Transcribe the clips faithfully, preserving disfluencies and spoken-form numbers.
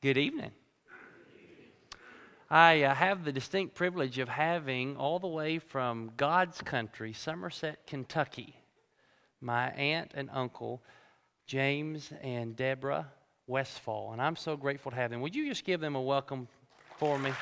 Good evening. I uh, have the distinct privilege of having all the way from God's country, Somerset, Kentucky, my aunt and uncle, James and Deborah Westfall. And I'm so grateful to have them. Would you just give them a welcome for me?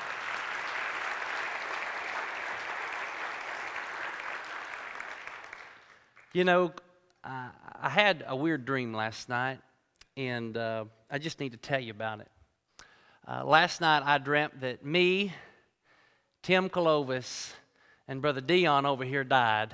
You know, uh, I had a weird dream last night, and uh, I just need to tell you about it. Uh, last night I dreamt that me, Tim Clovis, and Brother Dion over here died.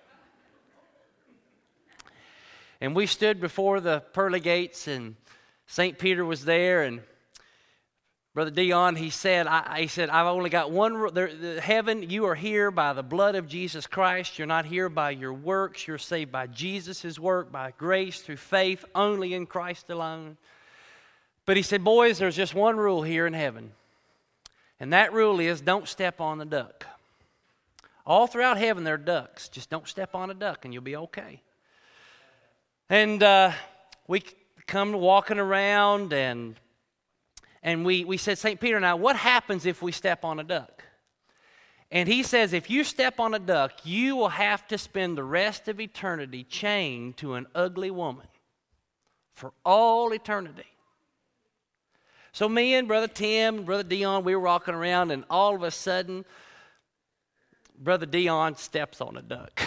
And we stood before the pearly gates, and Saint Peter was there, and Brother Dion, he said, I, he said, I've only got one, there, the, heaven, you are here by the blood of Jesus Christ. You're not here by your works. You're saved by Jesus' work, by grace, through faith, only in Christ alone. But he said, boys, there's just one rule here in heaven. And that rule is don't step on the duck. All throughout heaven there are ducks. Just don't step on a duck and you'll be okay. And uh, we come walking around and and we, we said, Saint Peter, now what happens if we step on a duck? And he says, if you step on a duck, you will have to spend the rest of eternity chained to an ugly woman for all eternity. So me and Brother Tim and Brother Dion, we were walking around, and all of a sudden, Brother Dion steps on a duck.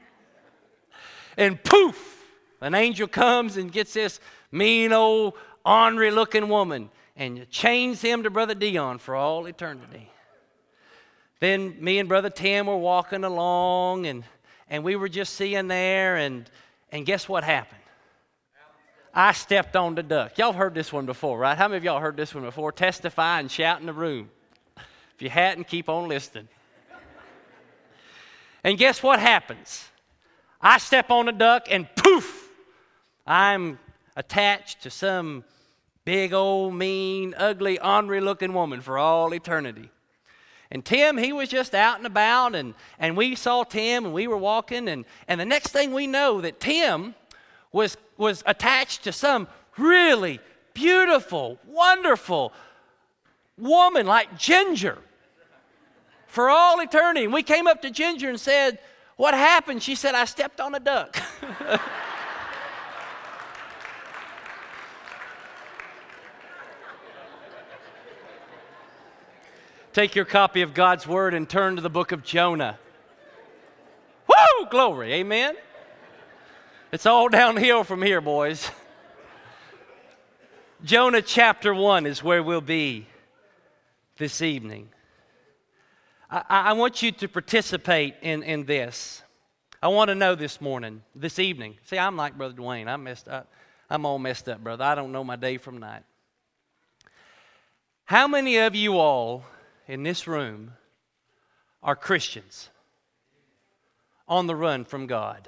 And poof, an angel comes and gets this mean old ornery-looking woman and chains him to Brother Dion for all eternity. Then me and Brother Tim were walking along, and, and we were just seeing there, and, and guess what happened? I stepped on the duck. Y'all heard this one before, right? How many of y'all heard this one before? Testify and shout in the room. If you hadn't, keep on listening. And guess what happens? I step on the duck and poof, I'm attached to some big old mean, ugly, ornery-looking woman for all eternity. And Tim, he was just out and about, and, and we saw Tim, and we were walking, and, and the next thing we know that Tim was was attached to some really beautiful, wonderful woman like Ginger for all eternity. And we came up to Ginger and said, what happened? She said, I stepped on a duck. Take your copy of God's Word and turn to the book of Jonah. Woo! Glory. Amen. It's all downhill from here, boys. Jonah chapter one is where we'll be this evening. I, I want you to participate in, in this. I want to know this morning, this evening. See, I'm like Brother Dwayne. I'm messed up. I'm all messed up, brother. I don't know my day from night. How many of you all in this room are Christians on the run from God?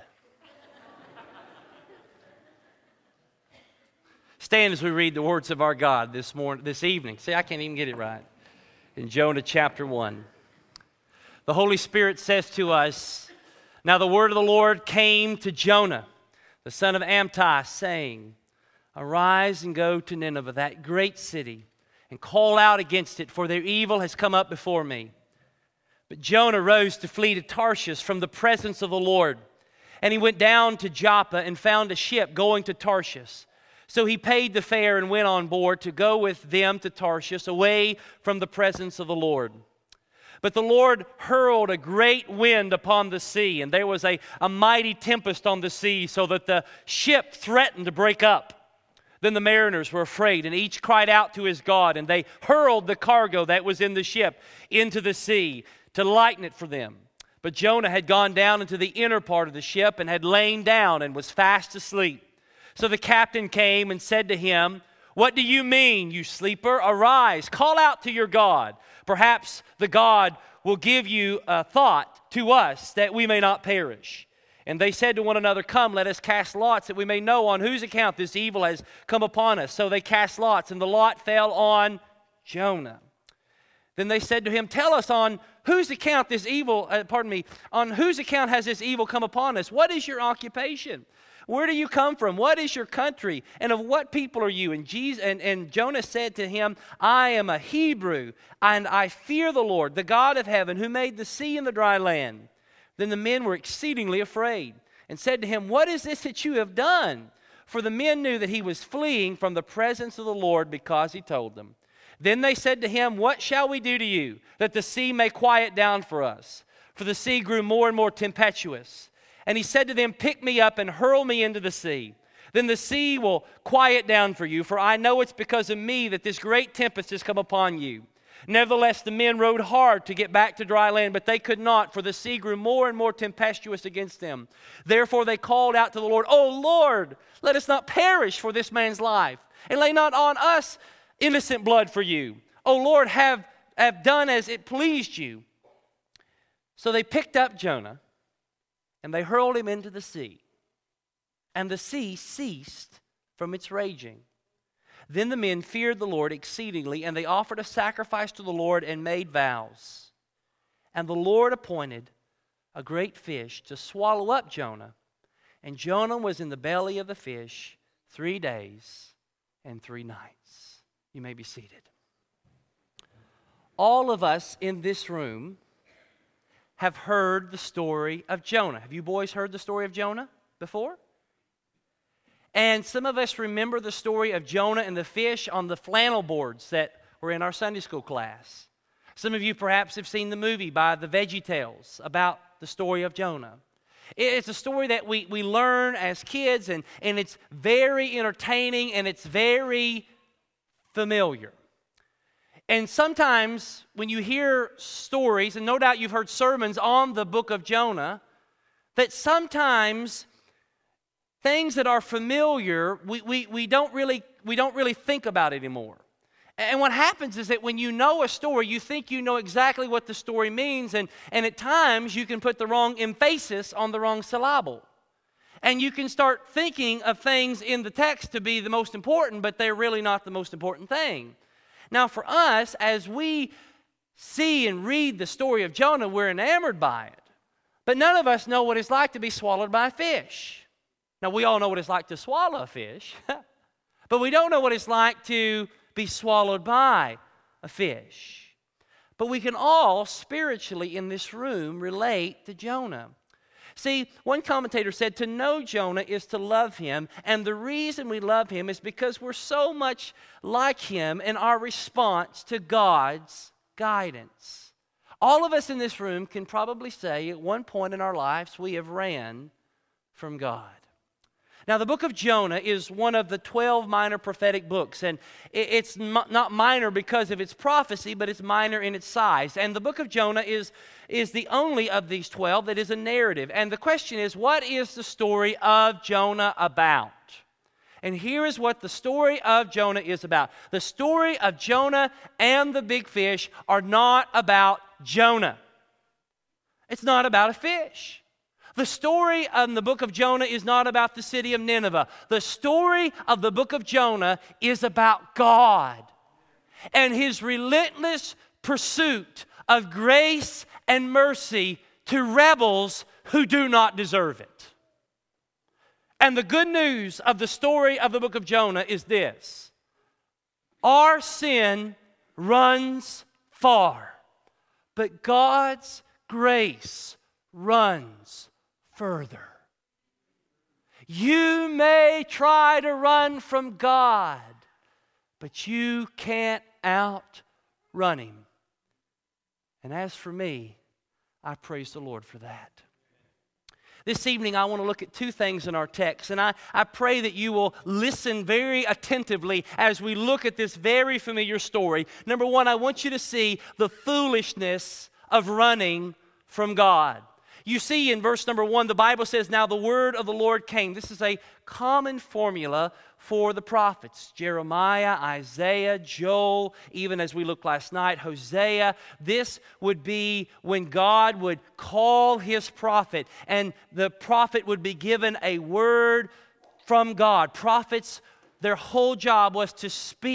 Stand as we read the words of our God this morning, this evening. See, I can't even get it right. In Jonah chapter one. The Holy Spirit says to us, now the word of the Lord came to Jonah, the son of Amittai, saying, arise and go to Nineveh, that great city, and call out against it, for their evil has come up before me. But Jonah rose to flee to Tarshish from the presence of the Lord. And he went down to Joppa and found a ship going to Tarshish. So he paid the fare and went on board to go with them to Tarshish, away from the presence of the Lord. But the Lord hurled a great wind upon the sea, and there was a, a mighty tempest on the sea, so that the ship threatened to break up. Then the mariners were afraid, and each cried out to his God, and they hurled the cargo that was in the ship into the sea to lighten it for them. But Jonah had gone down into the inner part of the ship and had lain down and was fast asleep. So the captain came and said to him, what do you mean, you sleeper? Arise, call out to your God. Perhaps the God will give you a thought to us that we may not perish. And they said to one another, come, let us cast lots that we may know on whose account this evil has come upon us. So they cast lots, and the lot fell on Jonah. Then they said to him, tell us on whose account this evil, uh, pardon me, on whose account has this evil come upon us? What is your occupation? Where do you come from? What is your country? And of what people are you? And, Jesus, and, and Jonah said to him, I am a Hebrew, and I fear the Lord, the God of heaven, who made the sea and the dry land. Then the men were exceedingly afraid, and said to him, what is this that you have done? For the men knew that he was fleeing from the presence of the Lord, because he told them. Then they said to him, what shall we do to you, that the sea may quiet down for us? For the sea grew more and more tempestuous. And he said to them, pick me up and hurl me into the sea. Then the sea will quiet down for you, for I know it's because of me that this great tempest has come upon you. Nevertheless, the men rowed hard to get back to dry land, but they could not, for the sea grew more and more tempestuous against them. Therefore they called out to the Lord, O Lord, let us not perish for this man's life, and lay not on us innocent blood for you. O Lord, have, have done as it pleased you. So they picked up Jonah, and they hurled him into the sea. And the sea ceased from its raging. Then the men feared the Lord exceedingly, and they offered a sacrifice to the Lord and made vows. And the Lord appointed a great fish to swallow up Jonah. And Jonah was in the belly of the fish three days and three nights. You may be seated. All of us in this room have heard the story of Jonah. Have you boys heard the story of Jonah before? And some of us remember the story of Jonah and the fish on the flannel boards that were in our Sunday school class. Some of you perhaps have seen the movie by the VeggieTales about the story of Jonah. It's a story that we, we learn as kids, and, and it's very entertaining, and it's very familiar. And sometimes when you hear stories, and no doubt you've heard sermons on the book of Jonah, that sometimes things that are familiar, we, we, we, don't really, we don't really think about it anymore. And what happens is that when you know a story, you think you know exactly what the story means, and, and at times you can put the wrong emphasis on the wrong syllable. And you can start thinking of things in the text to be the most important, but they're really not the most important thing. Now for us, as we see and read the story of Jonah, we're enamored by it. But none of us know what it's like to be swallowed by a fish. Now we all know what it's like to swallow a fish, but we don't know what it's like to be swallowed by a fish. But we can all spiritually in this room relate to Jonah. See, one commentator said, to know Jonah is to love him, and the reason we love him is because we're so much like him in our response to God's guidance. All of us in this room can probably say at one point in our lives we have ran from God. Now, the book of Jonah is one of the twelve minor prophetic books, and it's not minor because of its prophecy, but it's minor in its size. And the book of Jonah is, is the only of these twelve that is a narrative. And the question is, what is the story of Jonah about? And here is what the story of Jonah is about. The story of Jonah and the big fish are not about Jonah. It's not about a fish. The story in the book of Jonah is not about the city of Nineveh. The story of the book of Jonah is about God and his relentless pursuit of grace and mercy to rebels who do not deserve it. And the good news of the story of the book of Jonah is this: our sin runs far, but God's grace runs further. You may try to run from God, but you can't outrun him. And as for me, I praise the Lord for that. This evening, I want to look at two things in our text, and I, I pray that you will listen very attentively as we look at this very familiar story. Number one, I want you to see the foolishness of running from God. You see in verse number one, the Bible says, now the word of the Lord came. This is a common formula for the prophets. Jeremiah, Isaiah, Joel, even as we looked last night, Hosea. This would be when God would call his prophet, and the prophet would be given a word from God. Prophets, their whole job was to speak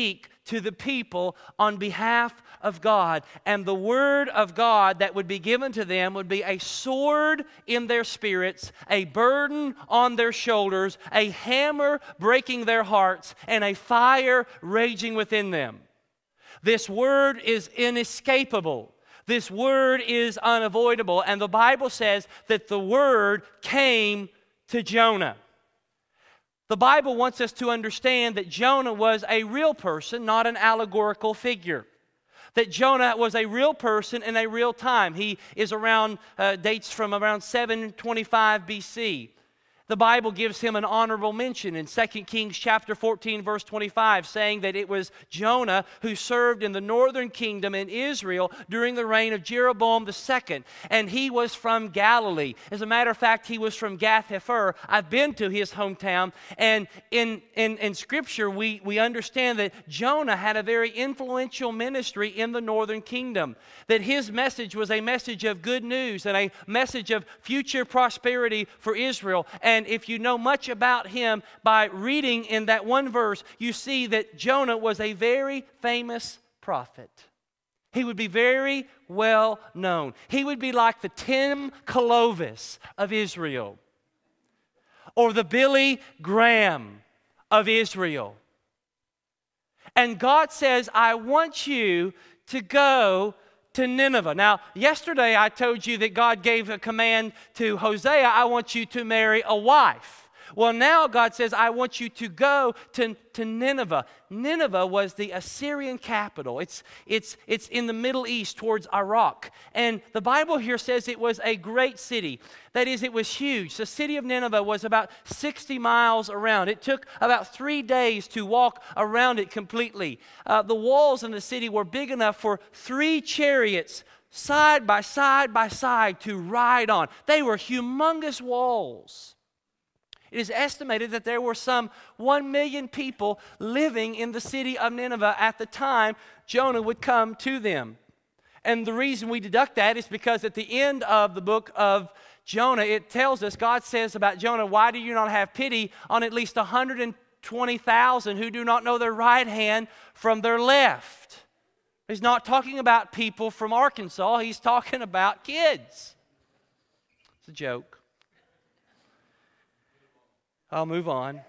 to the people on behalf of God. And the word of God that would be given to them would be a sword in their spirits, a burden on their shoulders, a hammer breaking their hearts, and a fire raging within them. This word is inescapable. This word is unavoidable. And the Bible says that the word came to Jonah. The Bible wants us to understand that Jonah was a real person, not an allegorical figure. That Jonah was a real person in a real time. He is around, uh, dates from around seven twenty-five B C. The Bible gives him an honorable mention in Second Kings chapter fourteen, verse twenty-five, saying that it was Jonah who served in the northern kingdom in Israel during the reign of Jeroboam the second, and he was from Galilee. As a matter of fact, he was from Gath-hepher. I've been to his hometown, and in, in, in Scripture, we, we understand that Jonah had a very influential ministry in the northern kingdom, that his message was a message of good news and a message of future prosperity for Israel. And And if you know much about him, by reading in that one verse, you see that Jonah was a very famous prophet. He would be very well known. He would be like the Tim Clovis of Israel, or the Billy Graham of Israel. And God says, I want you to go to Nineveh. Now, yesterday I told you that God gave a command to Hosea, I want you to marry a wife. Well, now God says, I want you to go to, to Nineveh. Nineveh was the Assyrian capital. It's, it's, it's in the Middle East towards Iraq. And the Bible here says it was a great city. That is, it was huge. The city of Nineveh was about sixty miles around. It took about three days to walk around it completely. Uh, the walls in the city were big enough for three chariots side by side by side to ride on. They were humongous walls. It is estimated that there were some one million people living in the city of Nineveh at the time Jonah would come to them. And the reason we deduct that is because at the end of the book of Jonah, it tells us, God says about Jonah, why do you not have pity on at least one hundred twenty thousand who do not know their right hand from their left? He's not talking about people from Arkansas. He's talking about kids. It's a joke. I'll move on.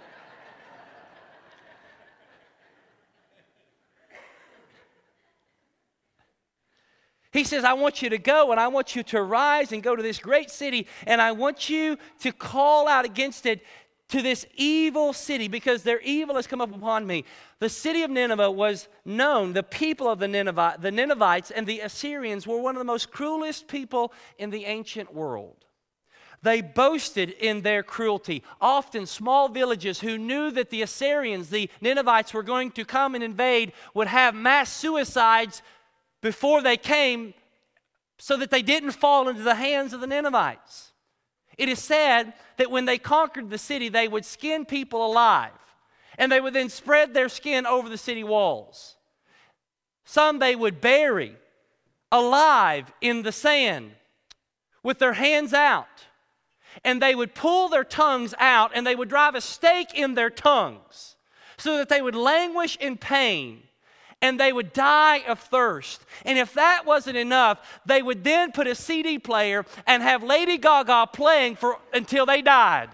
He says, I want you to go and I want you to rise and go to this great city, and I want you to call out against it to this evil city, because their evil has come up upon me. The city of Nineveh was known, the people of the Nineveh, the Ninevites and the Assyrians were one of the most cruelest people in the ancient world. They boasted in their cruelty. Often small villages who knew that the Assyrians, the Ninevites, were going to come and invade would have mass suicides before they came so that they didn't fall into the hands of the Ninevites. It is said that when they conquered the city, they would skin people alive, and they would then spread their skin over the city walls. Some they would bury alive in the sand with their hands out. And they would pull their tongues out, and they would drive a stake in their tongues so that they would languish in pain, and they would die of thirst. And if that wasn't enough, they would then put a C D player and have Lady Gaga playing for until they died.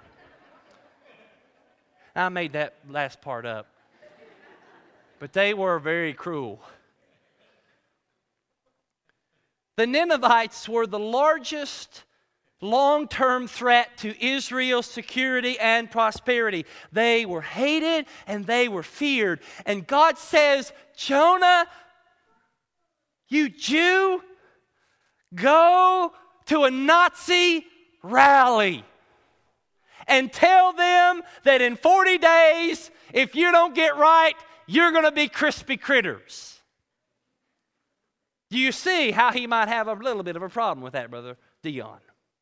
I made that last part up. But they were very cruel. The Ninevites were the largest long-term threat to Israel's security and prosperity. They were hated and they were feared. And God says, Jonah, you Jew, go to a Nazi rally and tell them that in forty days, if you don't get right, you're going to be crispy critters. Do you see how he might have a little bit of a problem with that, Brother Dion?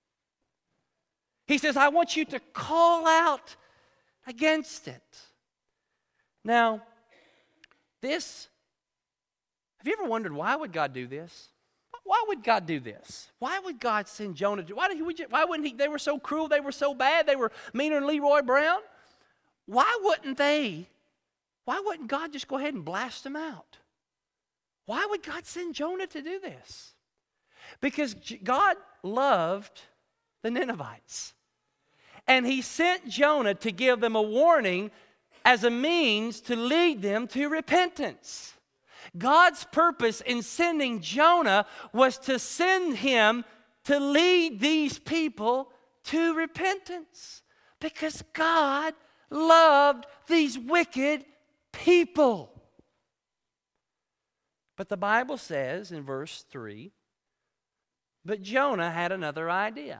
He says, I want you to call out against it. Now, this, have you ever wondered, why would God do this? Why would God do this? Why would God send Jonah to, why, did he, why wouldn't he, they were so cruel, they were so bad, they were meaner than Leroy Brown. Why wouldn't they why wouldn't God just go ahead and blast them out? Why would God send Jonah to do this? Because God loved the Ninevites. And He sent Jonah to give them a warning as a means to lead them to repentance. God's purpose in sending Jonah was to send him to lead these people to repentance. Because God loved these wicked people. But the Bible says in verse three, but Jonah had another idea.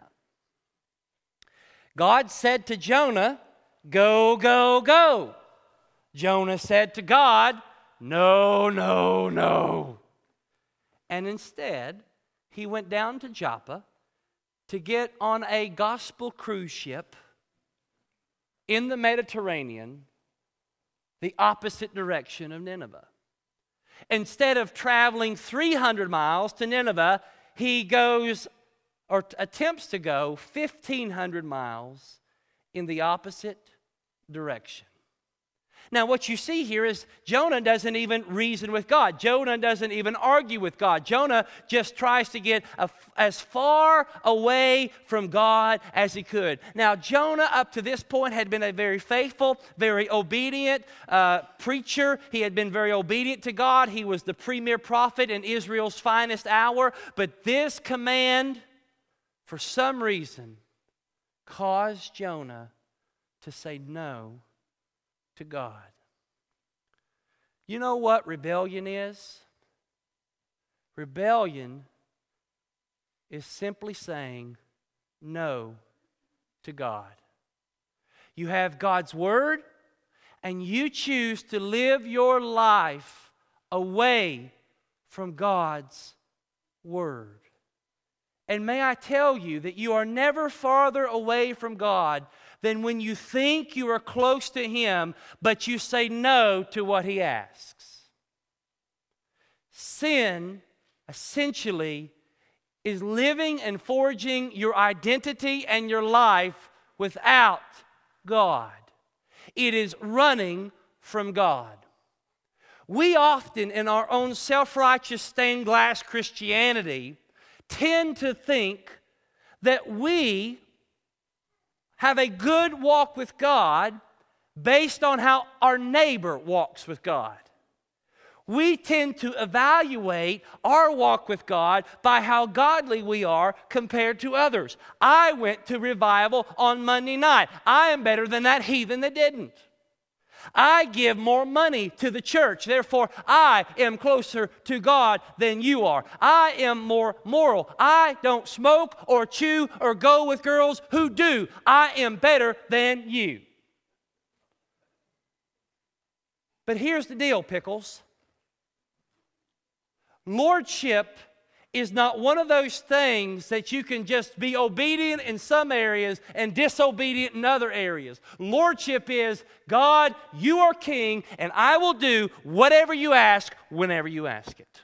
God said to Jonah, go, go, go. Jonah said to God, no, no, no. And instead, he went down to Joppa to get on a gospel cruise ship in the Mediterranean, the opposite direction of Nineveh. Instead of traveling three hundred miles to Nineveh, he goes or attempts to go fifteen hundred miles in the opposite direction. Now, what you see here is Jonah doesn't even reason with God. Jonah doesn't even argue with God. Jonah just tries to get a, as far away from God as he could. Now, Jonah, up to this point, had been a very faithful, very obedient uh, preacher. He had been very obedient to God. He was the premier prophet in Israel's finest hour. But this command, for some reason, caused Jonah to say no to God. You know what rebellion is? Rebellion is simply saying no to God. You have God's Word, and you choose to live your life away from God's Word. And may I tell you that you are never farther away from God than when you think you are close to Him, but you say no to what He asks. Sin, essentially, is living and forging your identity and your life without God. It is running from God. We often, in our own self-righteous stained glass Christianity, tend to think that we have a good walk with God based on how our neighbor walks with God. We tend to evaluate our walk with God by how godly we are compared to others. I went to revival on Monday night. I am better than that heathen that didn't. I give more money to the church, therefore I am closer to God than you are. I am more moral. I don't smoke or chew or go with girls who do. I am better than you. But here's the deal, Pickles. Lordship is not one of those things that you can just be obedient in some areas and disobedient in other areas. Lordship is, God, you are king, and I will do whatever you ask whenever you ask it.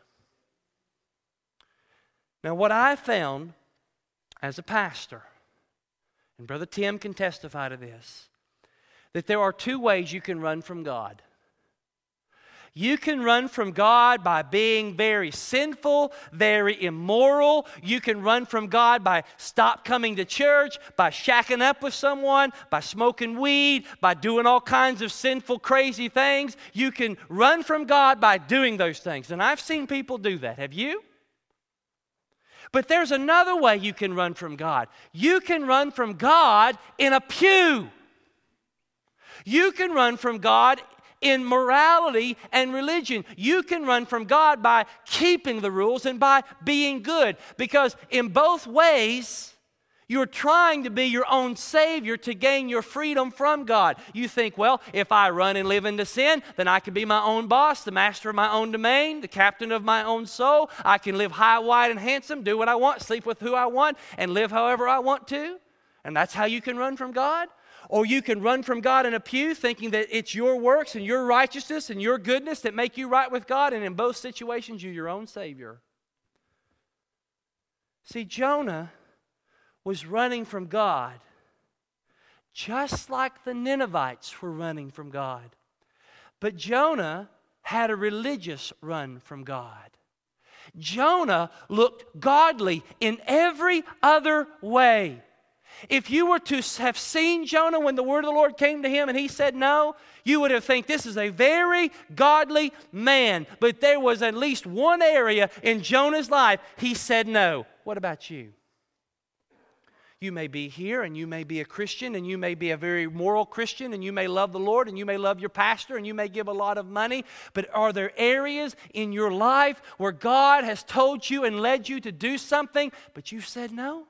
Now, what I found as a pastor, and Brother Tim can testify to this, that there are two ways you can run from God. You can run from God by being very sinful, very immoral. You can run from God by stop coming to church, by shacking up with someone, by smoking weed, by doing all kinds of sinful, crazy things. You can run from God by doing those things. And I've seen people do that. Have you? But there's another way you can run from God. You can run from God in a pew. You can run from God in morality and religion. You can run from God by keeping the rules and by being good. Because in both ways, you're trying to be your own Savior to gain your freedom from God. You think, well, if I run and live into sin, then I can be my own boss, the master of my own domain, the captain of my own soul. I can live high, wide, and handsome, do what I want, sleep with who I want, and live however I want to. And that's how you can run from God. Or you can run from God in a pew thinking that it's your works and your righteousness and your goodness that make you right with God, and in both situations you're your own Savior. See, Jonah was running from God just like the Ninevites were running from God. But Jonah had a religious run from God. Jonah looked godly in every other way. If you were to have seen Jonah when the word of the Lord came to him and he said no, you would have think this is a very godly man. But there was at least one area in Jonah's life he said no. What about you? You may be here and you may be a Christian and you may be a very moral Christian and you may love the Lord and you may love your pastor and you may give a lot of money. But are there areas in your life where God has told you and led you to do something, but you said no?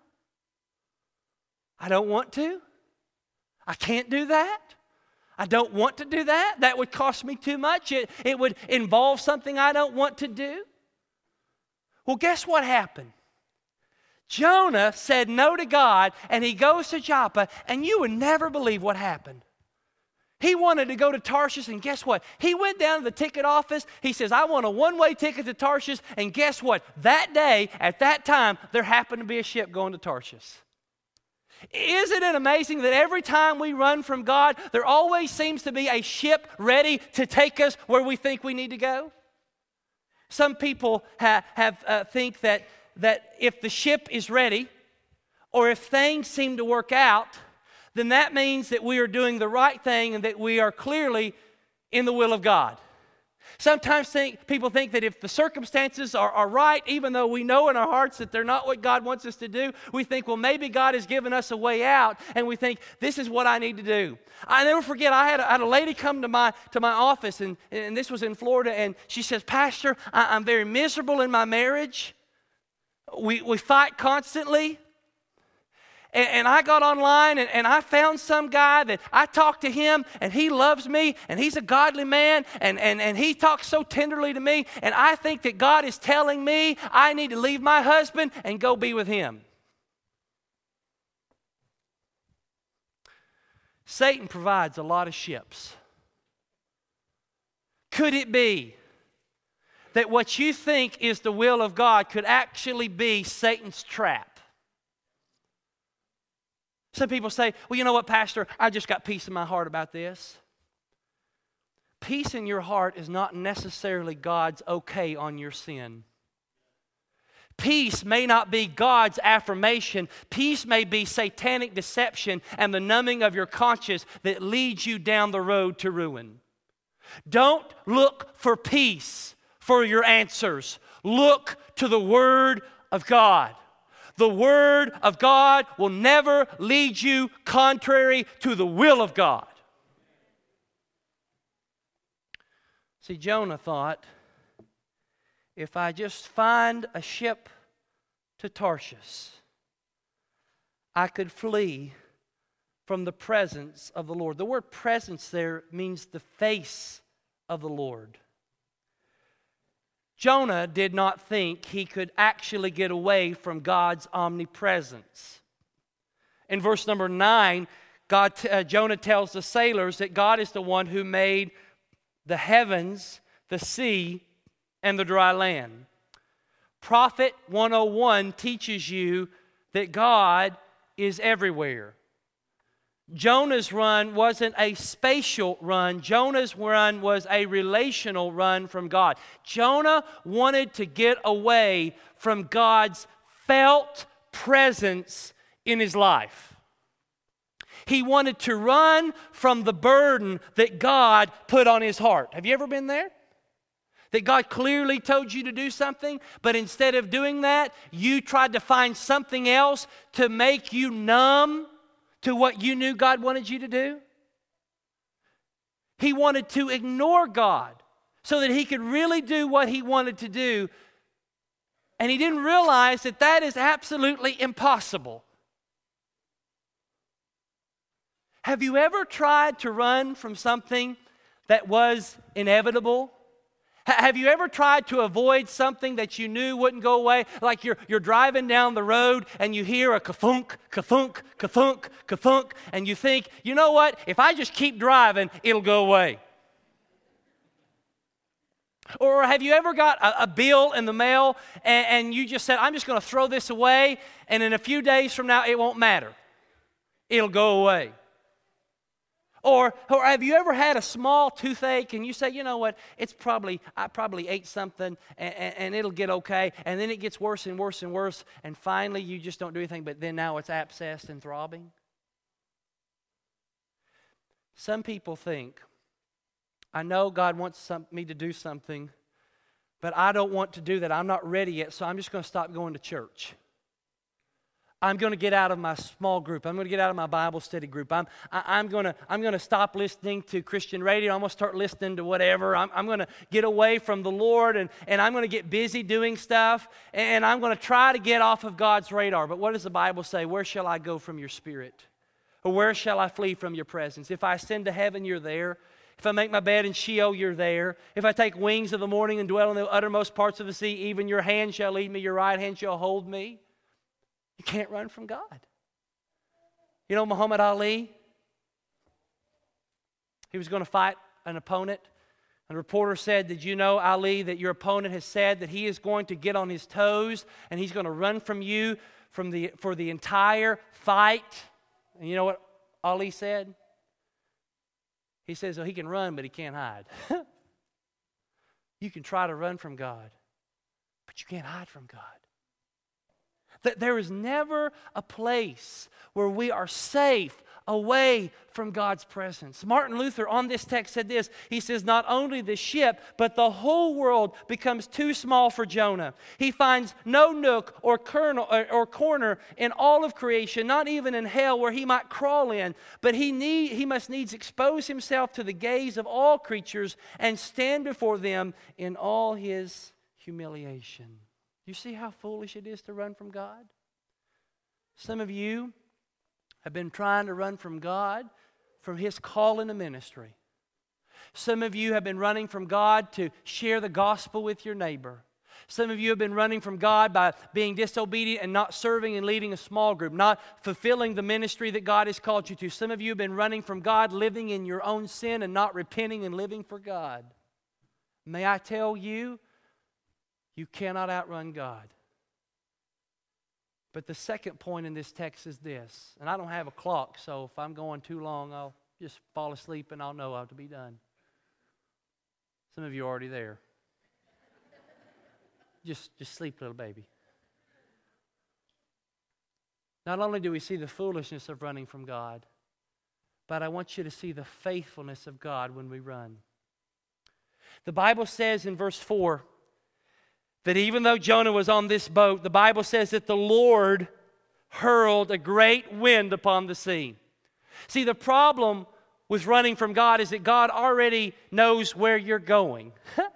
I don't want to. I can't do that. I don't want to do that. That would cost me too much. It, it would involve something I don't want to do. Well, guess what happened? Jonah said no to God, and he goes to Joppa, and you would never believe what happened. He wanted to go to Tarshish, and guess what? He went down to the ticket office. He says, I want a one-way ticket to Tarshish, and guess what? That day, at that time, there happened to be a ship going to Tarshish. Isn't it amazing that every time we run from God, there always seems to be a ship ready to take us where we think we need to go? Some people ha- have uh, think that, that if the ship is ready, or if things seem to work out, then that means that we are doing the right thing and that we are clearly in the will of God. Sometimes think, people think that if the circumstances are, are right, even though we know in our hearts that they're not what God wants us to do, we think, well, maybe God has given us a way out, and we think, this is what I need to do. I never forget, I had a, I had a lady come to my to my office, and, and this was in Florida, and she says, Pastor, I, I'm very miserable in my marriage. We, we fight constantly. And, and I got online and, and I found some guy that I talked to him and he loves me and he's a godly man and, and, and he talks so tenderly to me. And I think that God is telling me I need to leave my husband and go be with him. Satan provides a lot of ships. Could it be that what you think is the will of God could actually be Satan's trap? Some people say, well, you know what, Pastor, I just got peace in my heart about this. Peace in your heart is not necessarily God's okay on your sin. Peace may not be God's affirmation. Peace may be satanic deception and the numbing of your conscience that leads you down the road to ruin. Don't look for peace for your answers. Look to the Word of God. The Word of God will never lead you contrary to the will of God. See, Jonah thought, if I just find a ship to Tarshish, I could flee from the presence of the Lord. The word presence there means the face of the Lord. Jonah did not think he could actually get away from God's omnipresence. In verse number nine, God, uh, Jonah tells the sailors that God is the one who made the heavens, the sea, and the dry land. Prophet one oh one teaches you that God is everywhere. Jonah's run wasn't a spatial run. Jonah's run was a relational run from God. Jonah wanted to get away from God's felt presence in his life. He wanted to run from the burden that God put on his heart. Have you ever been there? That God clearly told you to do something, but instead of doing that, you tried to find something else to make you numb to what you knew God wanted you to do? He wanted to ignore God so that he could really do what he wanted to do. And he didn't realize that that is absolutely impossible. Have you ever tried to run from something that was inevitable? Have you ever tried to avoid something that you knew wouldn't go away? Like you're, you're driving down the road and you hear a ka-thunk, ka-thunk, ka-thunk, ka-thunk, and you think, you know what? If I just keep driving, it'll go away. Or have you ever got a, a bill in the mail and, and you just said, I'm just going to throw this away, and in a few days from now, it won't matter. It'll go away. Or, or have you ever had a small toothache and you say, you know what, it's probably, I probably ate something and, and, and it'll get okay. And then it gets worse and worse and worse. And finally you just don't do anything, but then now it's abscessed and throbbing. Some people think, I know God wants some, me to do something, but I don't want to do that. I'm not ready yet, so I'm just going to stop going to church. I'm going to get out of my small group. I'm going to get out of my Bible study group. I'm, I, I'm going to, I'm going to stop listening to Christian radio. I'm going to start listening to whatever. I'm, I'm going to get away from the Lord, and, and I'm going to get busy doing stuff, and I'm going to try to get off of God's radar. But what does the Bible say? Where shall I go from your spirit? Or where shall I flee from your presence? If I ascend to heaven, you're there. If I make my bed in Sheol, you're there. If I take wings of the morning and dwell in the uttermost parts of the sea, even your hand shall lead me, your right hand shall hold me. You can't run from God. You know Muhammad Ali? He was going to fight an opponent. And a reporter said, did you know, Ali, that your opponent has said that he is going to get on his toes and he's going to run from you from the, for the entire fight? And you know what Ali said? He says, oh, he can run, but he can't hide. You can try to run from God, but you can't hide from God. That there is never a place where we are safe away from God's presence. Martin Luther on this text said this. He says, not only the ship, but the whole world becomes too small for Jonah. He finds no nook or, kernel, or, or corner in all of creation, not even in hell where he might crawl in. But he, need, he must needs expose himself to the gaze of all creatures and stand before them in all his humiliation. You see how foolish it is to run from God? Some of you have been trying to run from God, from His call in the ministry. Some of you have been running from God to share the gospel with your neighbor. Some of you have been running from God by being disobedient and not serving and leading a small group, not fulfilling the ministry that God has called you to. Some of you have been running from God, living in your own sin and not repenting and living for God. May I tell you, you cannot outrun God. But the second point in this text is this, and I don't have a clock, so if I'm going too long, I'll just fall asleep and I'll know I'll be done. Some of you are already there. Just, just sleep, little baby. Not only do we see the foolishness of running from God, but I want you to see the faithfulness of God when we run. The Bible says in verse four, that even though Jonah was on this boat, the Bible says that the Lord hurled a great wind upon the sea. See, the problem with running from God is that God already knows where you're going.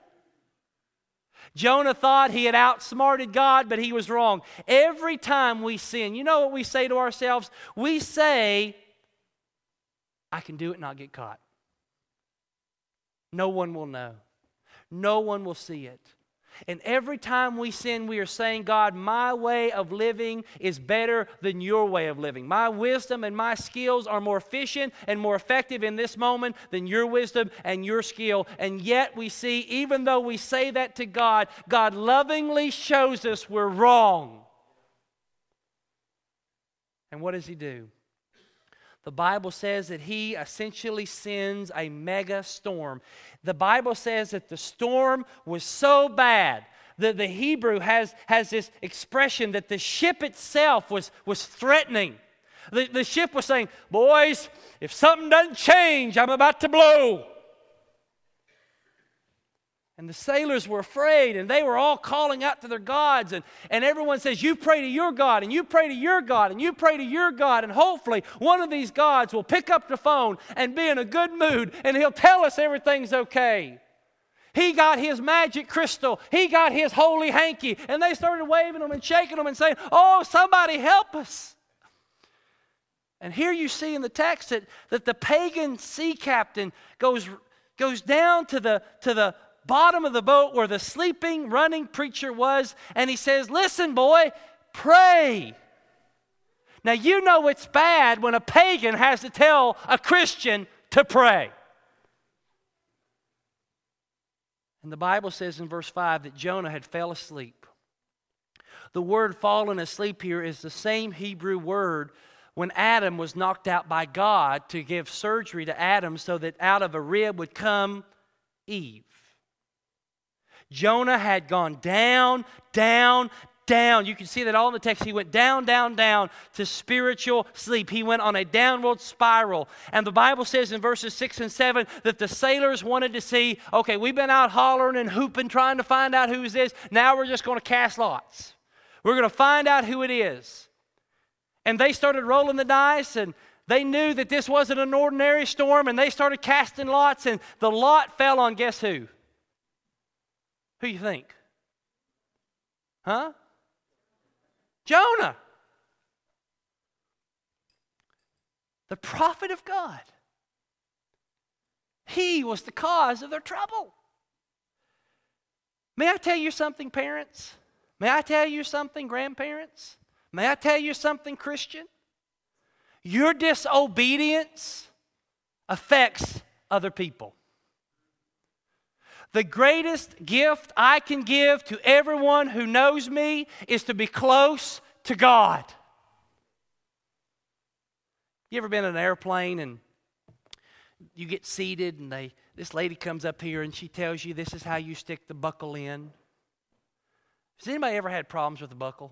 Jonah thought he had outsmarted God, but he was wrong. Every time we sin, you know what we say to ourselves? We say, I can do it and not get caught. No one will know. No one will see it. And every time we sin, we are saying, God, my way of living is better than your way of living. My wisdom and my skills are more efficient and more effective in this moment than your wisdom and your skill. And yet we see, even though we say that to God, God lovingly shows us we're wrong. And what does He do? The Bible says that He essentially sends a mega storm. The Bible says that the storm was so bad that the Hebrew has, has this expression that the ship itself was, was threatening. The, the ship was saying, boys, if something doesn't change, I'm about to blow. And the sailors were afraid, and they were all calling out to their gods. And, and everyone says, you pray to your God, and you pray to your God, and you pray to your God. And hopefully one of these gods will pick up the phone and be in a good mood, and he'll tell us everything's okay. He got his magic crystal. He got his holy hanky. And they started waving them and shaking them and saying, oh, somebody help us. And here you see in the text that, that the pagan sea captain goes, goes down to the, to the bottom of the boat where the sleeping, running preacher was, and he says, listen, boy, pray. Now, you know it's bad when a pagan has to tell a Christian to pray. And the Bible says in verse five that Jonah had fell asleep. The word fallen asleep here is the same Hebrew word when Adam was knocked out by God to give surgery to Adam so that out of a rib would come Eve. Jonah had gone down, down, down. You can see that all in the text. He went down, down, down to spiritual sleep. He went on a downward spiral. And the Bible says in verses six and seven that the sailors wanted to see, okay, we've been out hollering and hooping trying to find out who is this. Now we're just going to cast lots. We're going to find out who it is. And they started rolling the dice, and they knew that this wasn't an ordinary storm, and they started casting lots, and the lot fell on guess who? Who you think? Huh? Jonah, the prophet of God. He was the cause of their trouble. May I tell you something, parents? May I tell you something, grandparents? May I tell you something, Christian? Your disobedience affects other people. The greatest gift I can give to everyone who knows me is to be close to God. You ever been in an airplane and you get seated and they this lady comes up here and she tells you this is how you stick the buckle in? Has anybody ever had problems with the buckle?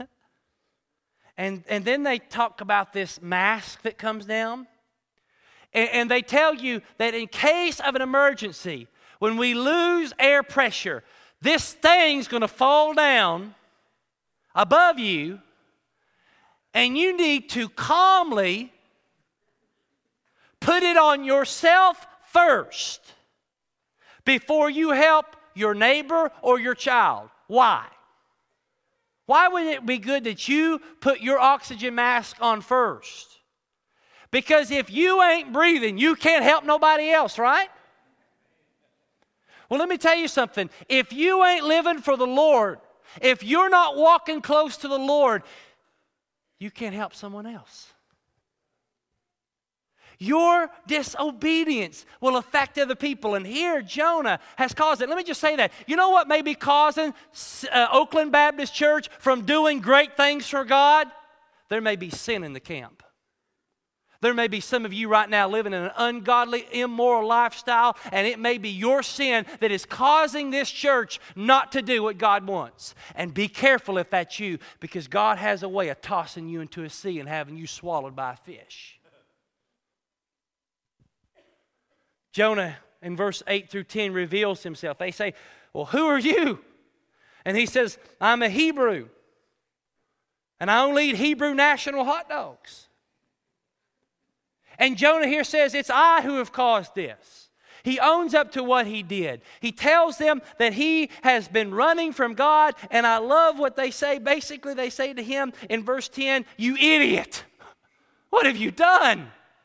and, and then they talk about this mask that comes down. And, and they tell you that in case of an emergency, when we lose air pressure, this thing's going to fall down above you, and you need to calmly put it on yourself first before you help your neighbor or your child. Why? Why would it be good that you put your oxygen mask on first? Because if you ain't breathing, you can't help nobody else, right? Well, let me tell you something. If you ain't living for the Lord, if you're not walking close to the Lord, you can't help someone else. Your disobedience will affect other people. And here, Jonah has caused it. Let me just say that. You know what may be causing uh, Oakland Baptist Church from doing great things for God? There may be sin in the camp. There may be some of you right now living in an ungodly, immoral lifestyle, and it may be your sin that is causing this church not to do what God wants. And be careful if that's you, because God has a way of tossing you into a sea and having you swallowed by a fish. Jonah, in verse eight through ten, reveals himself. They say, well, who are you? And he says, I'm a Hebrew, and I only eat Hebrew national hot dogs. And Jonah here says, it's I who have caused this. He owns up to what he did. He tells them that he has been running from God, and I love what they say. Basically, they say to him in verse ten, you idiot, what have you done?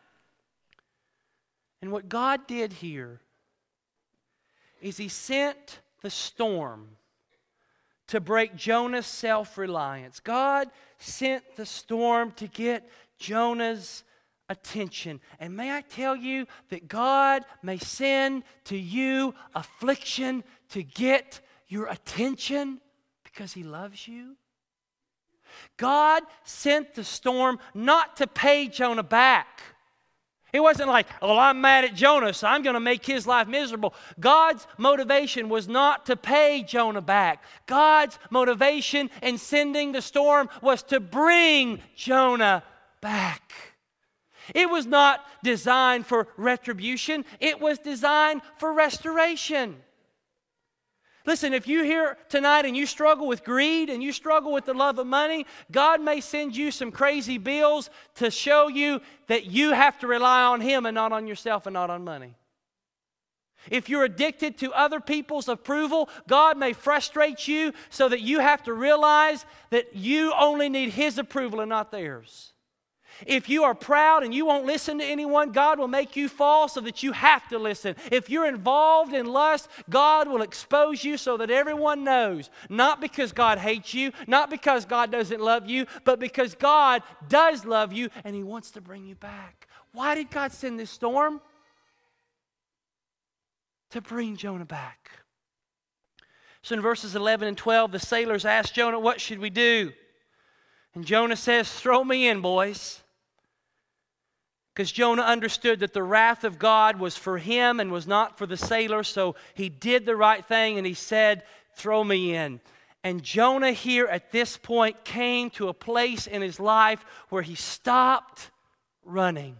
And what God did here is he sent the storm to break Jonah's self-reliance. God sent the storm to get Jonah's attention. And may I tell you that God may send to you affliction to get your attention because he loves you. God sent the storm not to pay Jonah back. It wasn't like, oh, I'm mad at Jonah, so I'm going to make his life miserable. God's motivation was not to pay Jonah back. God's motivation in sending the storm was to bring Jonah back. It was not designed for retribution. It was designed for restoration. Listen, if you're here tonight and you struggle with greed and you struggle with the love of money, God may send you some crazy bills to show you that you have to rely on Him and not on yourself and not on money. If you're addicted to other people's approval, God may frustrate you so that you have to realize that you only need His approval and not theirs. If you are proud and you won't listen to anyone, God will make you fall so that you have to listen. If you're involved in lust, God will expose you so that everyone knows. Not because God hates you, not because God doesn't love you, but because God does love you and He wants to bring you back. Why did God send this storm? To bring Jonah back. So in verses eleven and twelve, the sailors asked Jonah, what should we do? And Jonah says, throw me in, boys. because Jonah understood that the wrath of God was for him and was not for the sailor. So he did the right thing and he said, throw me in. And Jonah here at this point came to a place in his life where he stopped running.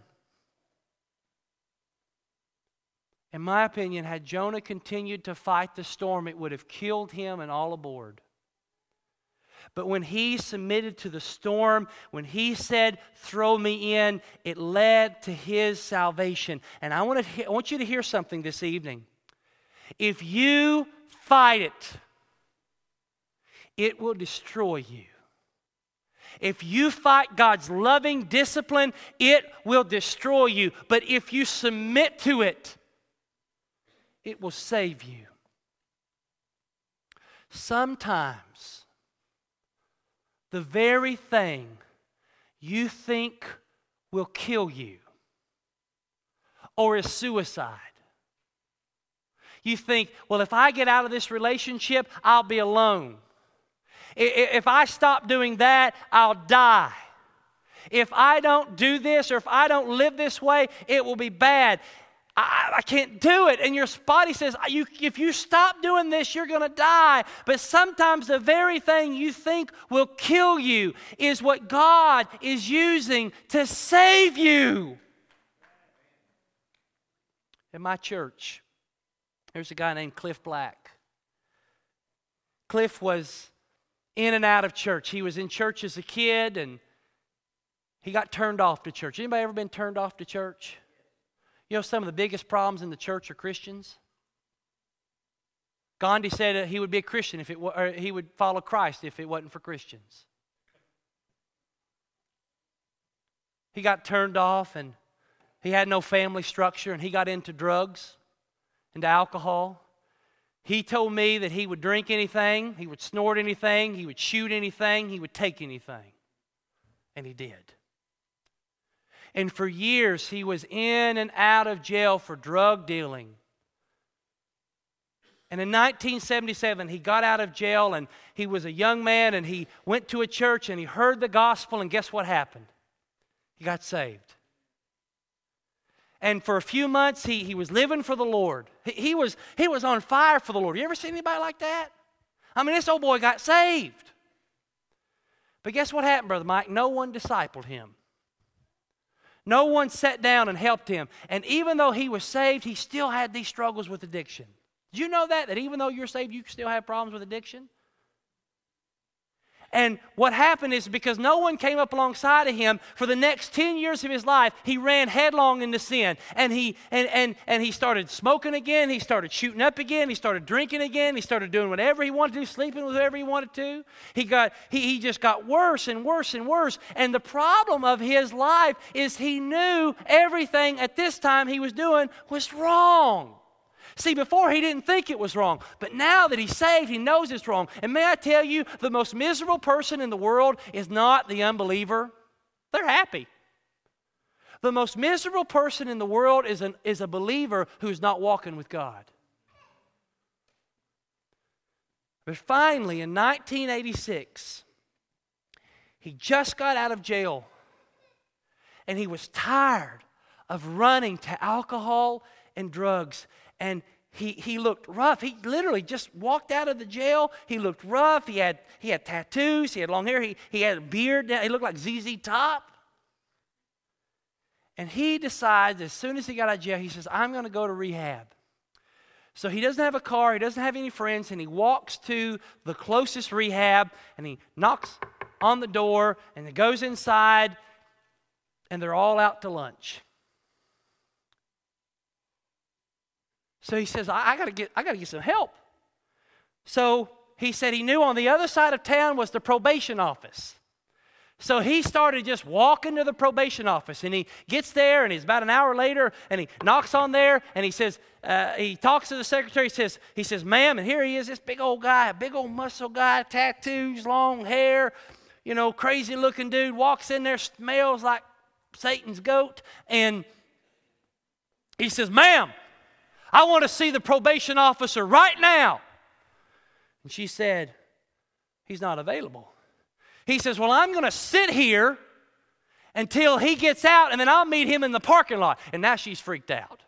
In my opinion, had Jonah continued to fight the storm, it would have killed him and all aboard. But when he submitted to the storm, when he said, throw me in, it led to his salvation. And I want, to, I want you to hear something this evening. If you fight it, it will destroy you. If you fight God's loving discipline, it will destroy you. But if you submit to it, it will save you. Sometimes, the very thing you think will kill you or is suicide. You think, well, if I get out of this relationship, I'll be alone. If I stop doing that, I'll die. If I don't do this or if I don't live this way, it will be bad. I, I can't do it. And your body says, you, if you stop doing this, you're going to die. But sometimes the very thing you think will kill you is what God is using to save you. In my church, there's a guy named Cliff Black. Cliff was in and out of church. He was in church as a kid and he got turned off to church. Anybody ever been turned off to church? You know, some of the biggest problems in the church are Christians. Gandhi said that he would be a Christian if it wa- or he would follow Christ if it wasn't for Christians. He got turned off and he had no family structure and he got into drugs, into alcohol. He told me that he would drink anything, he would snort anything, he would shoot anything, he would take anything. And he did. And for years, he was in and out of jail for drug dealing. And in nineteen seventy-seven, he got out of jail and he was a young man and he went to a church and he heard the gospel and guess what happened? He got saved. And for a few months, he, he was living for the Lord. He, he, was, he was on fire for the Lord. You ever seen anybody like that? I mean, this old boy got saved. But guess what happened, Brother Mike? No one discipled him. No one sat down and helped him. And even though he was saved, he still had these struggles with addiction. Did you know that? That even though you're saved, you still have problems with addiction? And what happened is because no one came up alongside of him, for the next ten years of his life, he ran headlong into sin. And he and, and, and he started smoking again. He started shooting up again. He started drinking again. He started doing whatever he wanted to do, sleeping with whoever he wanted to. He got he, he just got worse and worse and worse. And the problem of his life is he knew everything at this time he was doing was wrong. See, before he didn't think it was wrong, but now that he's saved, he knows it's wrong. And may I tell you, the most miserable person in the world is not the unbeliever. They're happy. The most miserable person in the world is, an, is a believer who's not walking with God. But finally, in nineteen eighty-six, he just got out of jail, and he was tired of running to alcohol and drugs. And he, he looked rough. He literally just walked out of the jail. He looked rough. He had, he had tattoos. He had long hair. He, he had a beard. He looked like Z Z Top. And he decides as soon as he got out of jail, he says, I'm going to go to rehab. So he doesn't have a car. He doesn't have any friends. And he walks to the closest rehab. And he knocks on the door. And he goes inside. And they're all out to lunch. So he says, I, I gotta get, I gotta get some help. So he said he knew on the other side of town was the probation office. So he started just walking to the probation office, and he gets there, and he's about an hour later, and he knocks on there, and he says, uh, he talks to the secretary. He says, he says, ma'am, and here he is, this big old guy, a big old muscle guy, tattoos, long hair, you know, crazy looking dude, walks in there, smells like Satan's goat, and he says, ma'am, I want to see the probation officer right now. And she said, he's not available. He says, well, I'm going to sit here until he gets out, and then I'll meet him in the parking lot. And now she's freaked out.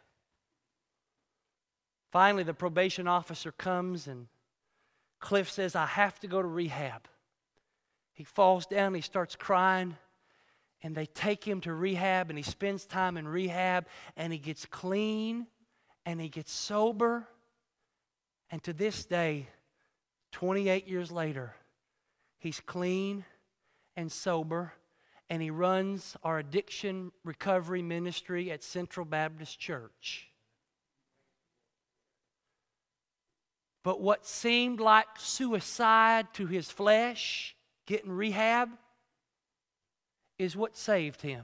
Finally, the probation officer comes, and Cliff says, I have to go to rehab. He falls down, he starts crying, and they take him to rehab, and he spends time in rehab, and he gets clean, and he gets sober. And to this day, twenty-eight years later, he's clean and sober, and he runs our addiction recovery ministry at Central Baptist Church. But what seemed like suicide to his flesh, getting rehab, is what saved him.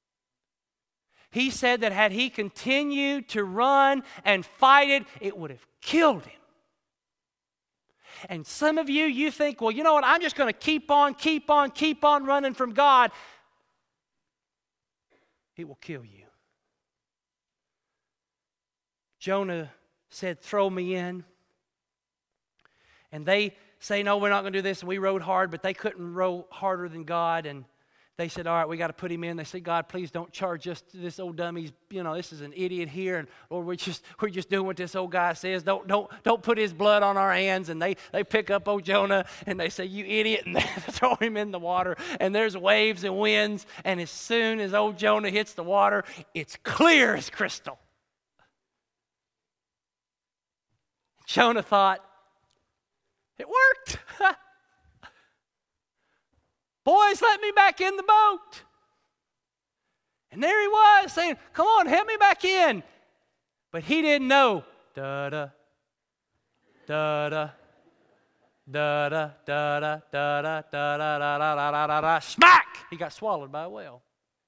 He said that had he continued to run and fight it, it would have killed him. And some of you, you think, well, you know what, I'm just going to keep on, keep on, keep on running from God. It will kill you. Jonah said, throw me in. And they say, no, we're not going to do this. And we rowed hard, but they couldn't row harder than God. And they said, all right, we got to put him in. They said, God, please don't charge us this old dummy's, you know, this is an idiot here. And Lord, we're just we're just doing what this old guy says. Don't don't don't put his blood on our hands. And they, they pick up old Jonah and they say, you idiot, and they throw him in the water. And there's waves and winds. And as soon as old Jonah hits the water, it's clear as crystal. Jonah thought, it worked. Boys, let me back in the boat. And there he was saying, come on, help me back in. But he didn't know. Da-da, da-da, da-da, da-da, da-da, da-da, da-da, da-da, da-da. Smack! He got swallowed by a whale.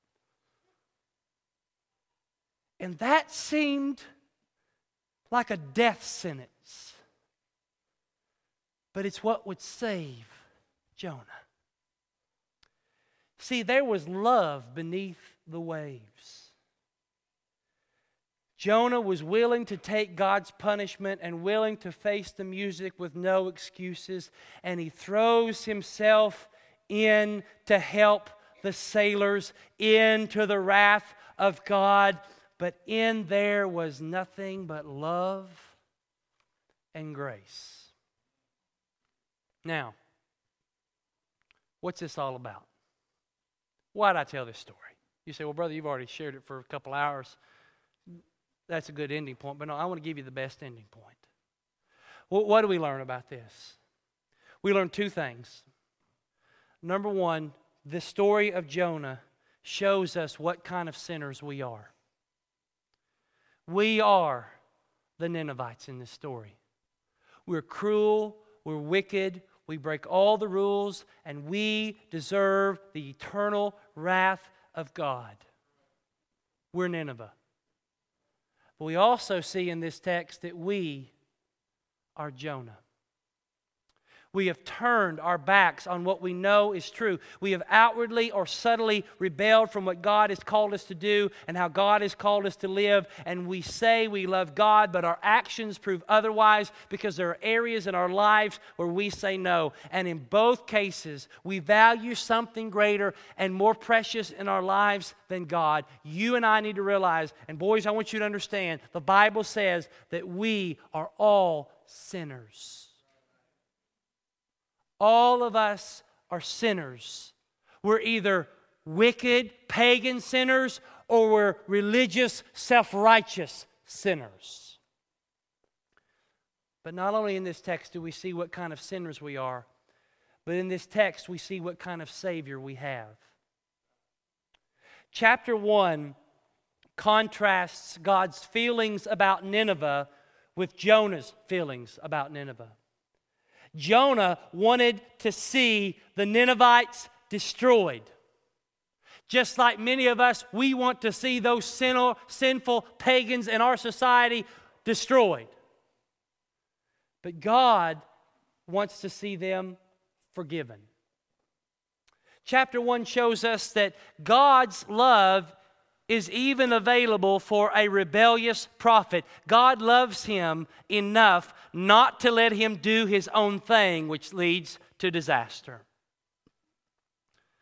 And that seemed like a death sentence. But it's what would save Jonah. See, there was love beneath the waves. Jonah was willing to take God's punishment and willing to face the music with no excuses. And he throws himself in to help the sailors into the wrath of God. But in there was nothing but love and grace. Now, what's this all about? Why did I tell this story? You say, well, brother, you've already shared it for a couple hours. That's a good ending point, but no, I want to give you the best ending point. Well, what do we learn about this? We learn two things. Number one, the story of Jonah shows us what kind of sinners we are. We are the Ninevites in this story. We're cruel, we're wicked, we break all the rules, and we deserve the eternal wrath of God. We're Nineveh. But we also see in this text that we are Jonah. We have turned our backs on what we know is true. We have outwardly or subtly rebelled from what God has called us to do and how God has called us to live. And we say we love God, but our actions prove otherwise because there are areas in our lives where we say no. And in both cases, we value something greater and more precious in our lives than God. You and I need to realize, and boys, I want you to understand, the Bible says that we are all sinners. All of us are sinners. We're either wicked, pagan sinners, or we're religious, self-righteous sinners. But not only in this text do we see what kind of sinners we are, but in this text we see what kind of Savior we have. Chapter one contrasts God's feelings about Nineveh with Jonah's feelings about Nineveh. Jonah wanted to see the Ninevites destroyed. Just like many of us, we want to see those sin- sinful pagans in our society destroyed. But God wants to see them forgiven. Chapter one shows us that God's love is even available for a rebellious prophet. God loves him enough not to let him do his own thing, which leads to disaster.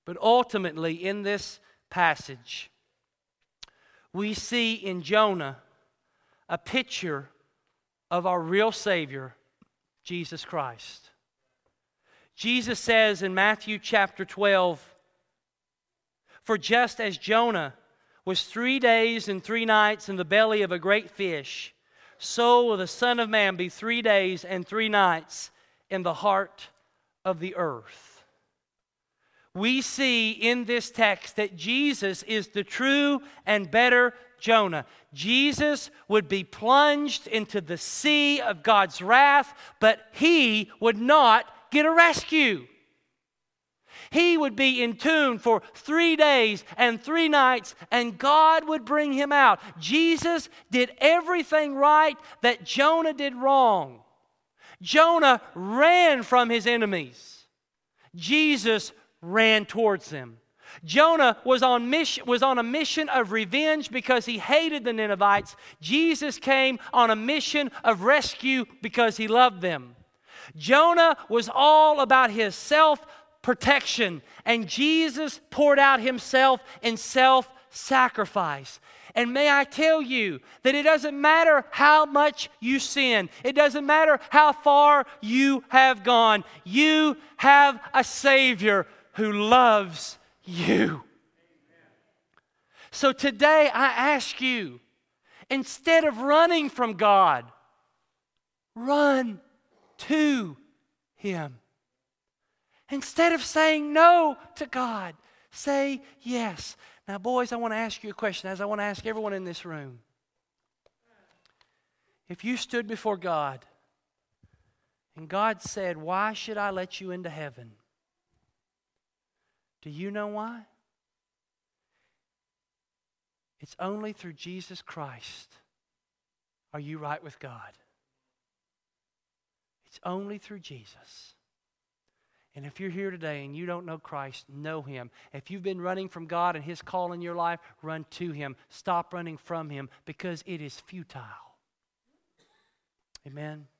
But ultimately, in this passage, we see in Jonah a picture of our real Savior, Jesus Christ. Jesus says in Matthew chapter twelve, "For just as Jonah was three days and three nights in the belly of a great fish, so will the Son of Man be three days and three nights in the heart of the earth." We see in this text that Jesus is the true and better Jonah. Jesus would be plunged into the sea of God's wrath, but He would not get a rescue. He would be entombed for three days and three nights, and God would bring him out. Jesus did everything right that Jonah did wrong. Jonah ran from his enemies. Jesus ran towards them. Jonah was on mission, was on a mission of revenge because he hated the Ninevites. Jesus came on a mission of rescue because He loved them. Jonah was all about his self-protection, and Jesus poured out Himself in self-sacrifice. And may I tell you that it doesn't matter how much you sin. It doesn't matter how far you have gone. You have a Savior who loves you. So today I ask you, instead of running from God, run to Him. Instead of saying no to God, say yes. Now, boys, I want to ask you a question, as I want to ask everyone in this room. If you stood before God and God said, "Why should I let you into heaven?" Do you know why? It's only through Jesus Christ are you right with God. It's only through Jesus. And if you're here today and you don't know Christ, know Him. If you've been running from God and His call in your life, run to Him. Stop running from Him, because it is futile. Amen.